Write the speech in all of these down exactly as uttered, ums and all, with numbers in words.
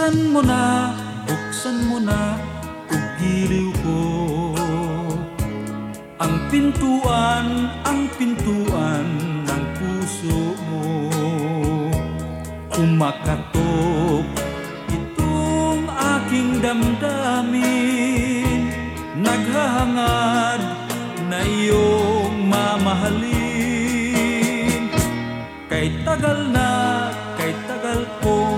Buksan mo na, buksan mo na, ug giliw ko ang pintuan, ang pintuan ng puso mo. Kumakatok itong aking damdamin, naghahangad na iyong mamahalin. Kay tagal na, kay tagal kong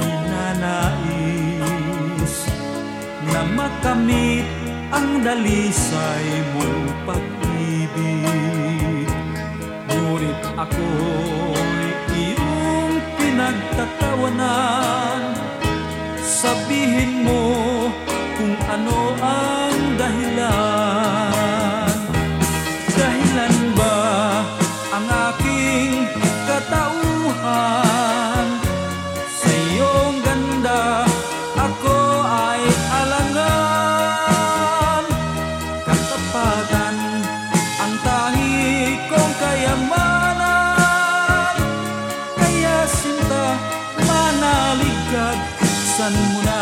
ninanais na makamit ang dalisay mong pag-ibig. Ngunit ako'y iyong pinagtatawanan. Sabihin mo kung ano ang dahilan. Dahilan ba ang aking katauhan? Sa iyong ganda ako ay alangan. Katapatan ang tangi kong kayamanan. Kaya sinta, manaligag, buksan mo na.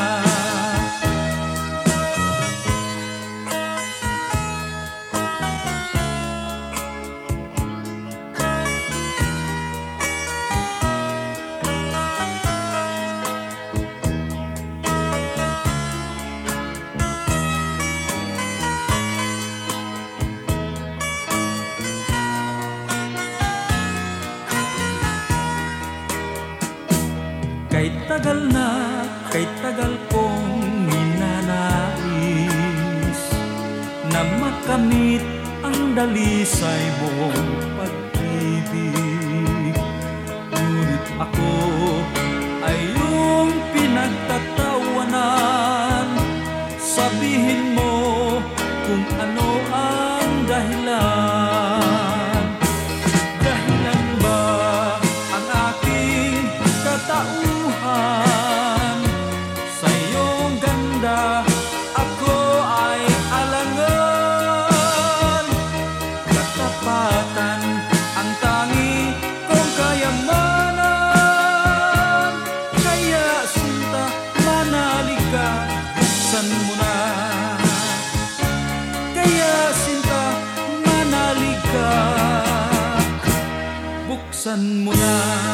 Kay tagal na, kay tagal kong ninanais na makamit ang dalisay mong pag-ibig. Ngunit ako ay iyong pinagtatawanan. Sabihin mo kung ano ang dahilan. Dahilan ba ang aking katauhan? Sa iyong ganda ako ay alangan. Katapatan ang tangi kong kayamanan. Kaya sinta, manalig ka, buksan mo na. Kaya sinta, manalig ka, buksan mo na.